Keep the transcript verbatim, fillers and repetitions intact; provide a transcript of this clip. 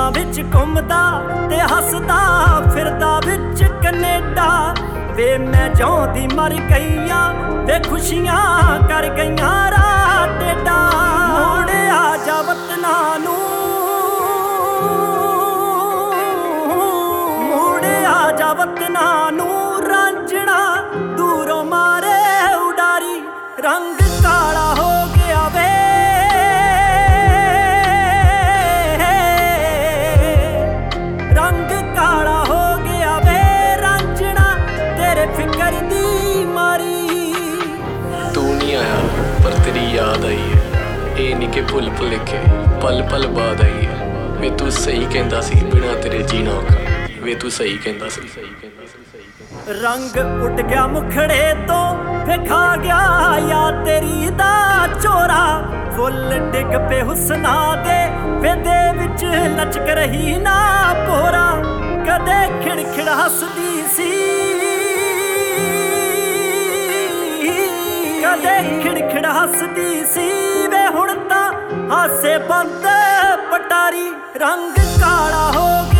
ਦੇਸ਼ਾਂ ਵਿੱਚ ਘੁੰਮਦਾ ਤੇ ਹੱਸਦਾ ਫਿਰਦਾ ਵਿੱਚ ਕੈਨੇਡਾ ਵੇ ਮੈਂ ਜਿਉਂਦੀ ਮਰ ਗਈਆਂ ਵੇ ਖੁਸ਼ੀਆਂ ਕਰ ਗਈਆਂ ਰਾਹ ਟੇਢਾ ਮੁੜ ਆ ਜਾ ਵਤਨਾ ਨੂੰ ਮੁੜ ਆ ਜਾ ਵਤਨਾ ਨੂੰ ਰਾਂਝਣਾ ਦੂਰੋਂ ਮਾਰੇ ਉਡਾਰੀ ਰੰਗ ਕਾਲਾ ਹੋ ਗਿਆ ਵੇ ਰੰਗ ਕਾਲਾ ਹੋ ਗਿਆ ਵੇ ਰਾਂਝਣਾ ਤੇਰੇ ਫਿਕਰ ਦੀ ਮਾਰੀ ਤੂੰ ਨਹੀਂ ਆਇਆ ਪਰ ਤੇਰੀ ਯਾਦ ਆਈ ਹੈ ਇਹ ਨਹੀਂ ਕਿ ਭੁੱਲ ਭੁਲੇਖੇ ਪਲ ਪਲ ਬਾਅਦ ਆਈ ਹੈ ਵੇ ਤੂੰ ਸਹੀ ਕਹਿੰਦਾ ਸੀ ਬਿਨਾਂ ਤੇਰੇ ਜੀਣਾ ਔਖਾ ਵੇ ਤੂੰ ਸਹੀ ਕਹਿੰਦਾ ਸੀ ਸਹੀ ਕਹਿੰਦਾ ਸੀ ਸਹੀ ਰੰਗ ਉੱਡ ਗਿਆ ਮੁਖੜੇ ਤੋਂ ਵੇਖਾ ਗਿਆ ਯਾ ਤੇਰੀ ਦਾ ਚੋਰਾ ਫੁੱਲ ਡਿੱਗ ਪੇ ਹੁਸਨਾ ਦੇ ਵੇਦੇ ਵਿੱਚ ਲਚਕ ਰਹੀ ਨਾ ਪੋਰਾ ਕਦੇ ਖਿੜਖਿੜ ਹੱਸਦੀ ਸੀ ਕਦੇ ਖਿੜਖਿੜ ਹੱਸਦੀ ਸੀ ਵੇ ਹੁਣ ਤਾਂ ਹਾਸੇ ਬੰਦ ਪਟਾਰੀ ਰੰਗ ਕਾਲਾ ਹੋ ਗਿਆ